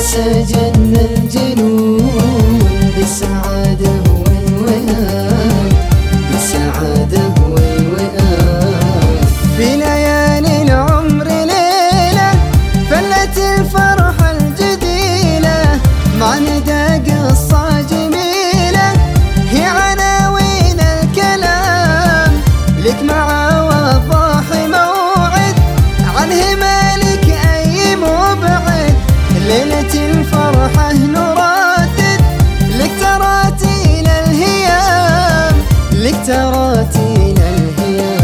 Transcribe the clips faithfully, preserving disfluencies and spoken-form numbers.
سجن الجنون بالسعادة والوئام، بالسعادة والوئام. في ليالي العمر ليلة فلت الفرحة الجديلة، مع ندى قصة جميلة هي عناوين الكلام. لك مع وضاح موعد عنه مالك أي مبعد، ليلة الفرحة نراتد لك تراتيل الهيام، لك تراتيل الهيام.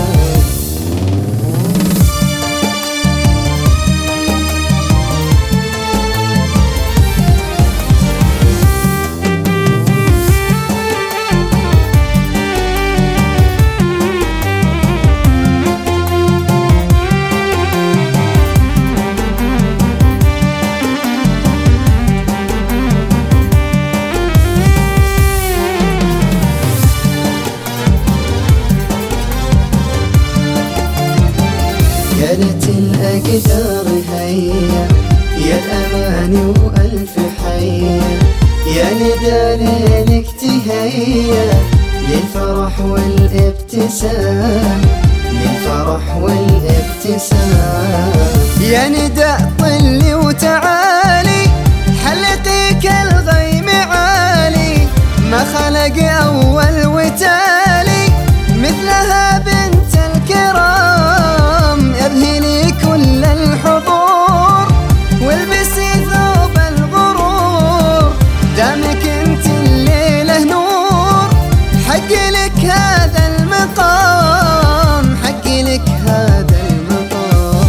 قالت الأقدار هيا يا الأماني وألف حيا، يا ندى ليلك تهيا للفرح والابتسام، للفرح والابتسام. يا ندى طلي وتعالي حلقي كالغيم عالي، ما خلق أول وتالي مثلها بنت الكرام. أبهلي كل الحضور والبسي ثوب الغرور، دامك انت الليلة نور، حق لك هذا المقام، حق لك هذا المقام.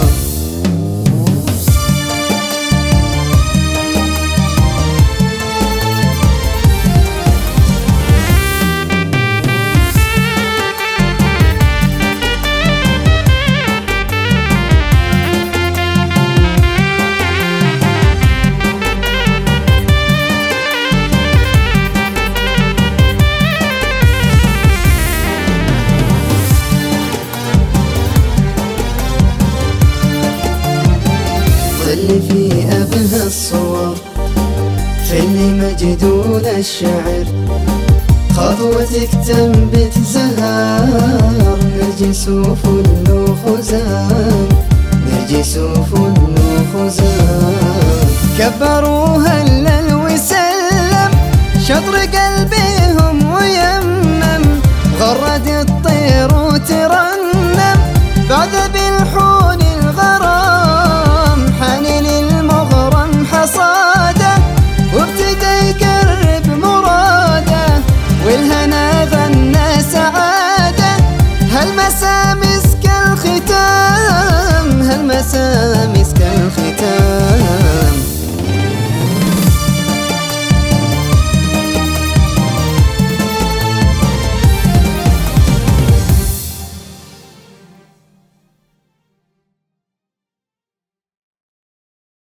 اللي في أبهى الصور في اللي مجدول الشعر، خطوتك تنبت زهار، نرجس وفل وخزام، نرجس وفل وخزام. كبروها هلل وسلم شطر قلبيهم ويمم، غرد الطير وترنم بعد بالحون الغرام. حنين المغرم حصاده وابتدى يقرب مراده، والهنا